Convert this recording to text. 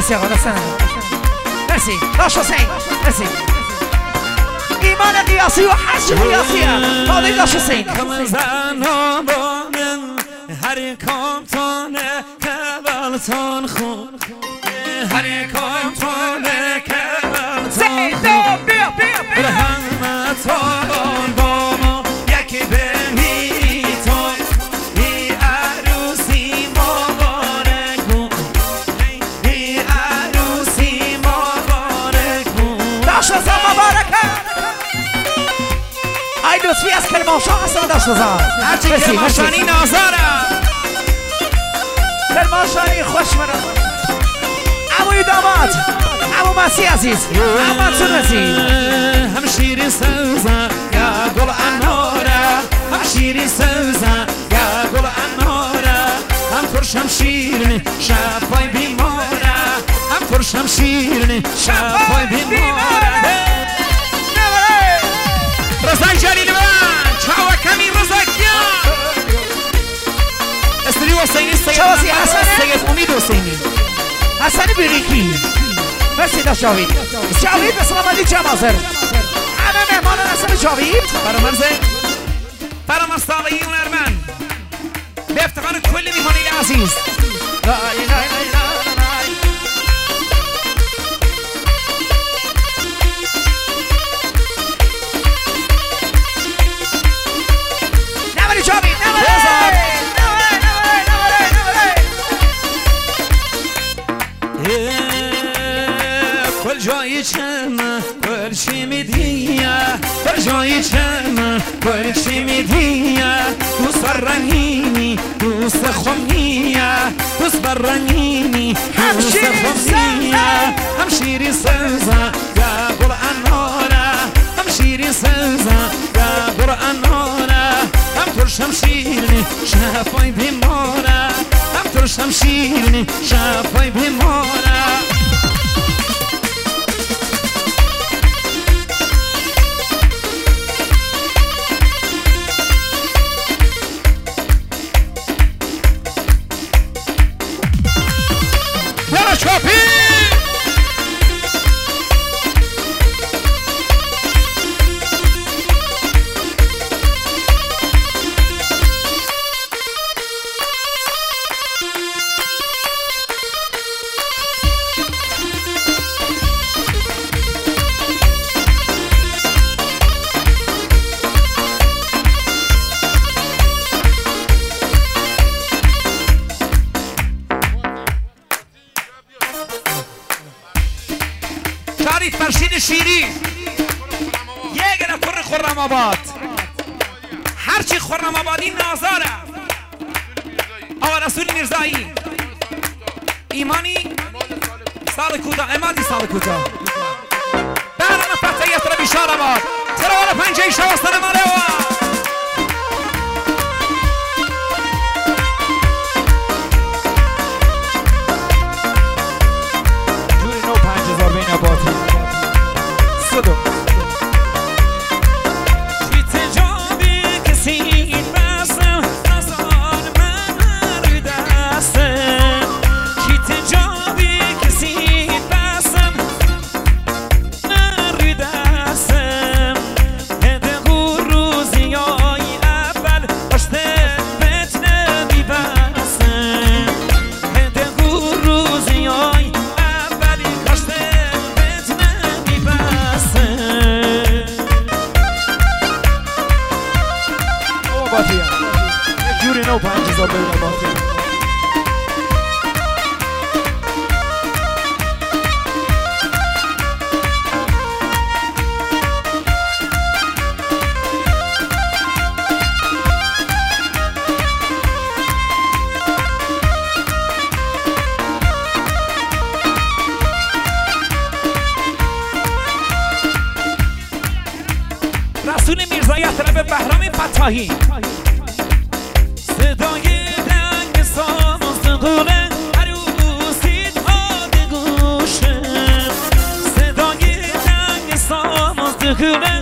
مرسی آقا دستانه مرسی داشت حسین مرسی ایمان قیاسی و حج قیاسیه فاضل داشت حسین هر کامتانه کبالتان خون هر کامتانه کبالتان خون رحمتان با ما یکی بمیتان ای عروسی مبارک بون ای عروسی مبارک بون داشت حسین مبارکه ای لطفی از کرمانشاه هستن داشت حسین هرچی کرمانشاهی نازاره کرمانشاهی خوش مرا عموی داماد عمو مسیح عزیز عمو مسیح هم شیرین سوزن یا گل اناره هم شیرین سوزن یا گل اناره هم ترشم شیرین شفای بیماره هم ترشم شیرین شفای بیماره رضای جلیل من چاو کمی رضاکیان استریو حسینی سید امید حسینی حسن بیریکی مرسی دا جاوید جاوید به سلامتی جمع حاضر همه مهمان حسن جاوید فرامرز ساقه‌ای هنرمند به افتخار کل میهمانان عزیز نوری جاوید کل جایی چم کل چی میدیه کل جایی چم کل چی میدیه دوست برنگینی دوست خونیه دوست برنگینی دوست خونیه هم شیری سوزن یا گل اناره هم شیری سوزن یا گل اناره هم ترشم شیرینی شفای بیماره هم ترشم شیرینی شفای بیماره شریف فرشید شیری یک نفر خرم آباد هرچی خرم آبادی نازاره آقا رسول میرزایی ایمانی سال کوتا امادی سال کوتا برنامه فتحیت رو بیشار آباد سرور پنجه شواستن ماله رسول میرزایی طرف بهرام فتاحی صدای دنگ سازگونه عروسی تا گوشه صدای دنگ سازگونه